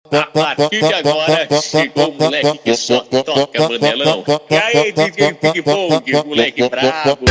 A partir de agora, chegou o moleque que só toca manelão. E aí, DJ Ping Pong, moleque brabo.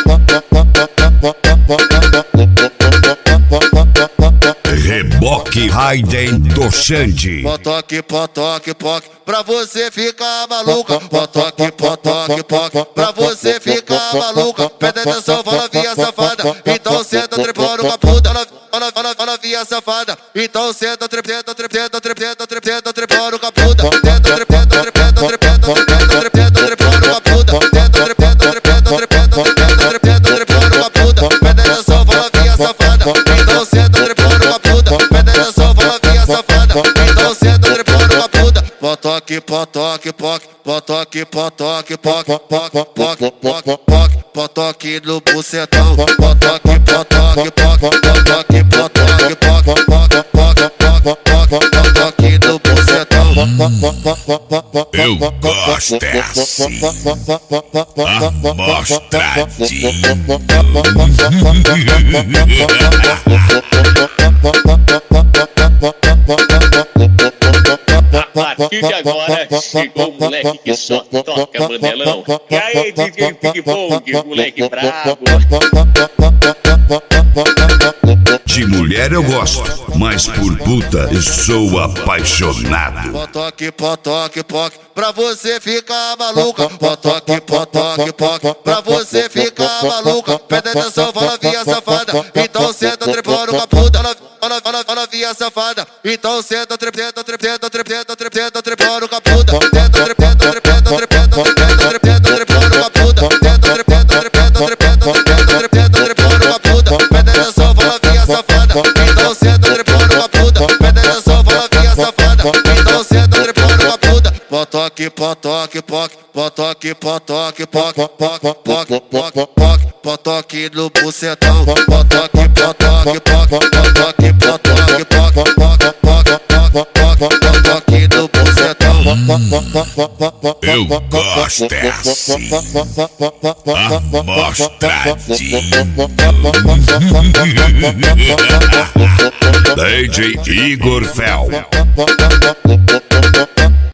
Reboque Raiden do Xande. Potoque, potoque, poque, pra você ficar maluca. Potoque, potoque, poque, pra você ficar maluca. Presta atenção, fala via safada. Então senta trepando com a puta. Fala via safada. Então senta trepando, trepando, trepando, trepando, trepando com a puta. Senta trepando, trepando, trepando, trepando, trepando, trepando com a puta. Senta trepando, trepando, trepando, trepando, trepando, trepando com a puta. Presta atenção, fala via safada. Então senta trepando com a puta. Presta atenção, fala via safada. Então senta trepando com a puta. Potoque, potoque, poque, potoque, potoque, poque, poque, poque, poque, poque, potoque no bucetão. Potoque, potoque, poque, potoque, potoque, poque, poque, poque, poque, poque, potoque no bucetão. Eu gosto é assim, A partir de agora, chegou o moleque que só toca manelão. E aí, DJ Ping Pong, moleque brabo. De mulher eu gosto, mas por puta eu sou apaixonado. Potoque, potoque, poque, pra você ficar maluca. Potoque, potoque, poque, pra você ficar maluca. Presta atenção, fala via safada. Então senta trepando com a puta. Fala via safada. Então senta trepando, trepando, trepando, trepando, trepando com a puta. Senta trepando, trepando, trepando, trepando, trepando, trepando com a puta. Senta trepando, trepando, trepando, trepando, trepando, trepando com a puta. Presta atenção, fala via safada. Então senta trepando com a puta. Presta atenção, fala via safada. Então senta trepando com a puta. Potoque, potoque, poque, potoque, potoque, poque, poque, poque, poque, poque, potoque no bucetão. Potoque, potoque, poque, potoque, potoque, poque, poque, poque, poque, potoque no bucetão. Eu gosto é assim, amostradinho. DJ Igor Fel.